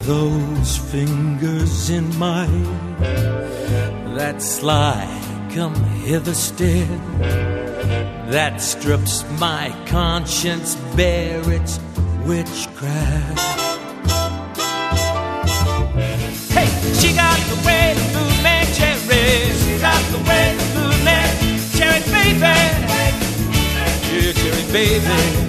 those fingers in mine that sly come hither stead, that strips my conscience bare, it's witchcraft. Hey, she got the way to move me, cherry. She got the way to move me, cherry baby. Yeah, cherry baby.